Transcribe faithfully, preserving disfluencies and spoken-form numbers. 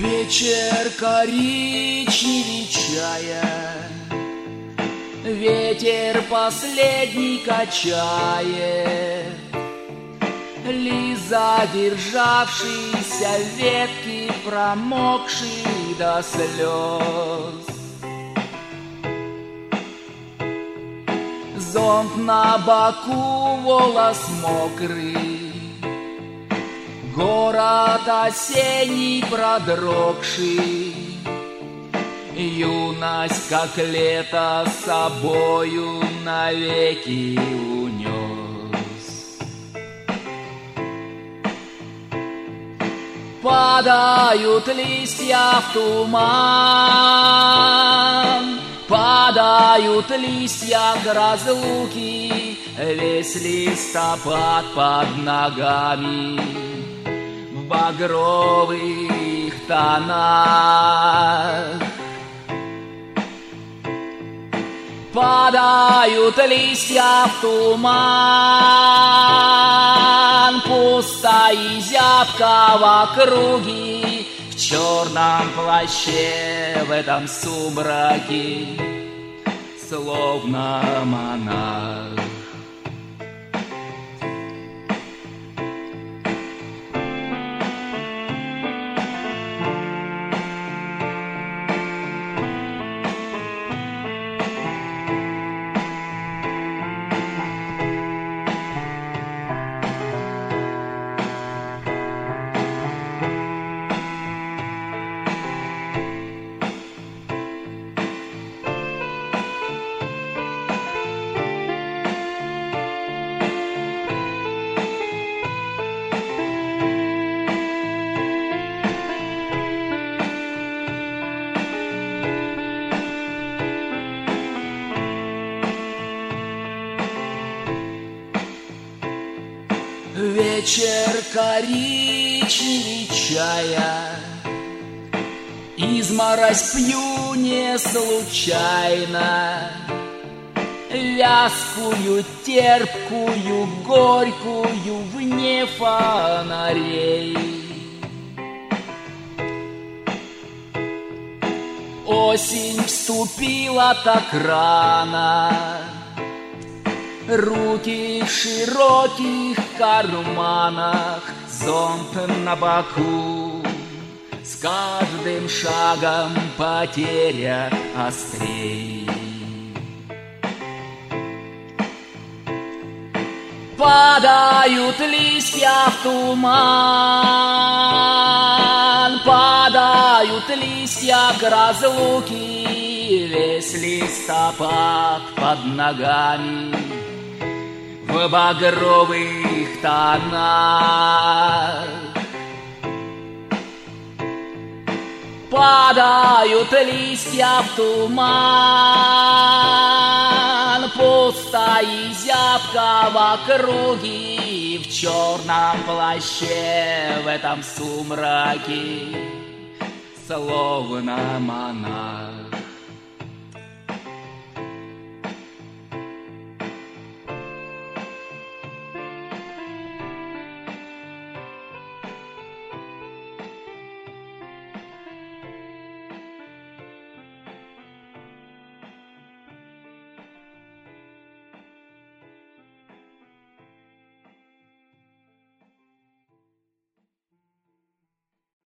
Вечер коричневей чая, ветер последний качает ли задержавшиеся ветки, промокшие до слез. Зонт на боку, волос мокрый, город осенний продрогший, юность, как лето, с собою навеки унес. Падают листья в туман, падают листья к разлуке, весь листопад под ногами в багровых тонах. Падают листья в туман, пусто и зябко в округе, в черном плаще, в этом сумраке, словно монах. Вечер коричневей чая, изморозь пью не случайно, вязкую, терпкую, горькую вне фонарей. Осень вступила так рано, руки в широких карманах, зонт на боку, с каждым шагом потеря острей. Падают листья в туман, падают листья к разлуке, весь листопад под ногами в багровых тонах. Падают листья в туман, пусто и зябко в округе, в черном плаще, в этом сумраке, словно монах.